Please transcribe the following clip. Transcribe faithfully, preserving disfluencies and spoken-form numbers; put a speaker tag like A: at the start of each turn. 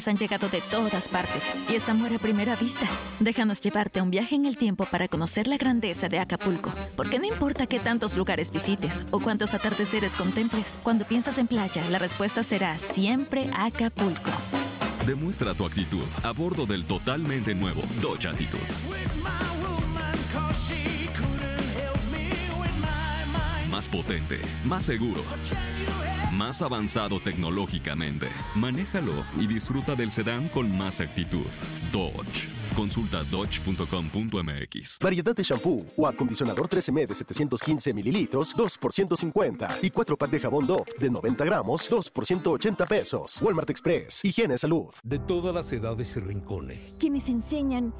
A: Han llegado de todas partes y es amor a primera vista. Déjanos llevarte a un viaje en el tiempo para conocer la grandeza de Acapulco. Porque no importa qué tantos lugares visites o cuántos atardeceres contemples, cuando piensas en playa, la respuesta será siempre Acapulco.
B: Demuestra tu actitud a bordo del totalmente nuevo Dodge Attitude. Más potente, más seguro, más avanzado tecnológicamente. Manéjalo y disfruta del sedán con más actitud. Dodge. Consulta dodge punto com punto m x.
C: Variedad de shampoo o acondicionador tres eme de setecientos quince mililitros, dos por ciento cincuenta. Y cuatro pack de jabón Dove de noventa gramos, dos por ciento ochenta pesos. Walmart Express. Higiene Salud.
D: De todas las edades y rincones.
E: Quienes enseñan